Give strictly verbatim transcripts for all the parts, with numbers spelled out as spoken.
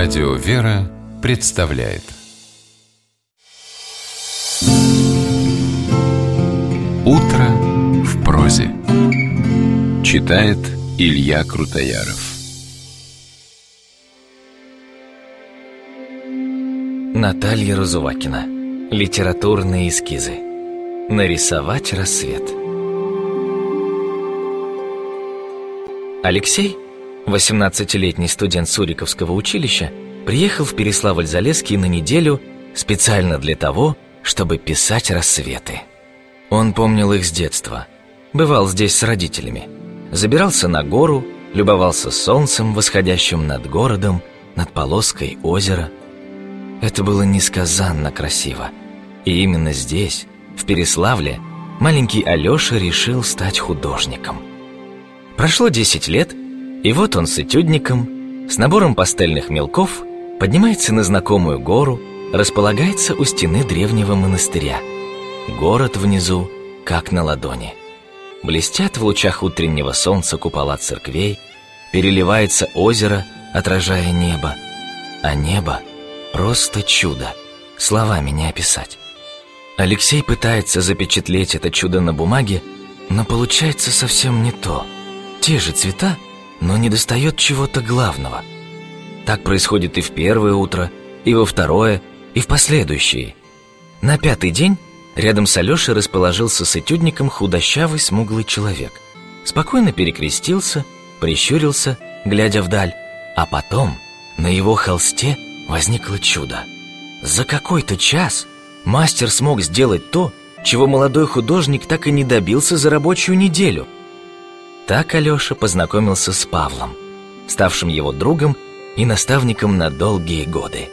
Радио «Вера» представляет «Утро в прозе». Читает Илья Крутояров. Наталья Разувакина. Литературные эскизы. Нарисовать рассвет. Алексей, восемнадцатилетний студент Суриковского училища, приехал в Переславль-Залесский на неделю специально для того, чтобы писать рассветы. Он помнил их с детства. Бывал здесь с родителями. Забирался на гору, любовался солнцем, восходящим над городом, над полоской озера. Это было несказанно красиво. И именно здесь, в Переславле, маленький Алеша решил стать художником. Прошло десять лет, и вот он с этюдником, с набором пастельных мелков, поднимается на знакомую гору, располагается у стены древнего монастыря. Город внизу, как на ладони. Блестят в лучах утреннего солнца купола церквей, переливается озеро, отражая небо. А небо — просто чудо, словами не описать. Алексей пытается запечатлеть это чудо на бумаге, но получается совсем не то. Те же цвета, но недостает чего-то главного. Так происходит и в первое утро, и во второе, и в последующие. На пятый день рядом с Алешей расположился с этюдником худощавый смуглый человек. Спокойно перекрестился, прищурился, глядя вдаль, а потом на его холсте возникло чудо. За какой-то час мастер смог сделать то, чего молодой художник так и не добился за рабочую неделю. Так Алеша познакомился с Павлом, ставшим его другом и наставником на долгие годы.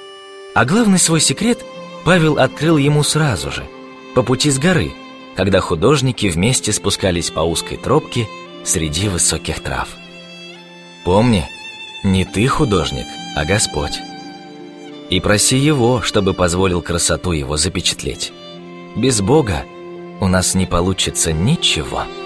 А главный свой секрет Павел открыл ему сразу же, по пути с горы, когда художники вместе спускались по узкой тропке среди высоких трав. Помни, не ты художник, а Господь. И проси Его, чтобы позволил красоту Его запечатлеть. Без Бога у нас не получится ничего.